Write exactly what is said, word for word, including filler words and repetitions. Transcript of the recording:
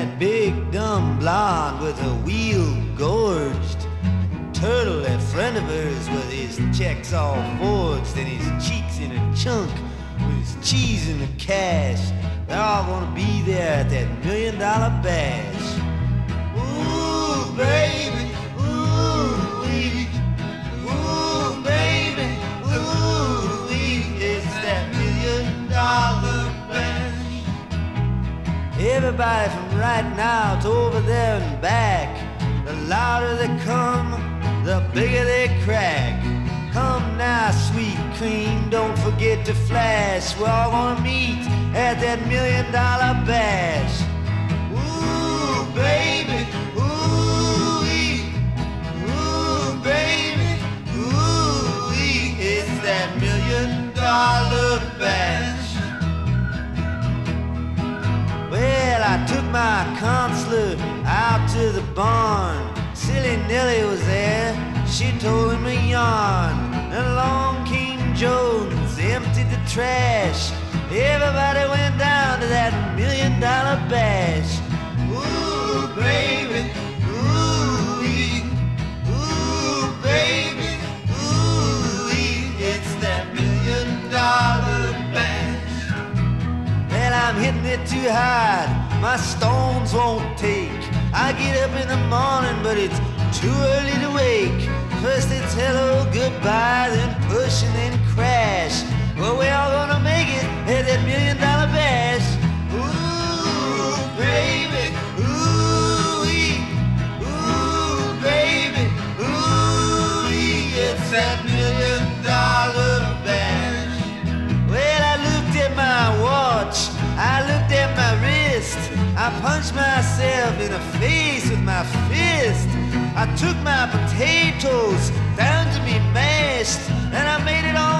that big dumb blonde with a wheel gorged turtle, that friend of hers with his checks all forged and his cheeks in a chunk with his cheese in the cash. They're all gonna be there at that million dollar bash. Ooh, baby, ooh, wee. Ooh, baby, ooh, wee. It's that million dollar bash. Everybody from right now to over there and back, the louder they come, the bigger they crack. Come now, sweet cream, don't forget to flash. We're all gonna meet at that million dollar bash. Ooh, baby, ooh, ooh, baby, ooh, it's that million dollar bash. Well, I took my counselor out to the barn. Silly Nellie was there, she told him a yarn. And along came Jones, emptied the trash. Everybody went down to that million dollar bash. Ooh, baby, ooh, ooh, baby, ooh, it's that million dollar bash. Well, I'm hitting it too hard, my stones won't take. I get up in the morning, but it's too early to wake. First it's hello, goodbye, then push and then crash. Well, we're all gonna make it at that million dollar bash. Ooh, baby, ooh, ooh, baby, ooh, it's that million dollar bash. Well, I looked at my watch, I looked at my wrist. I punched myself in the face with my fist. I took my potatoes down to be mashed, and I made it all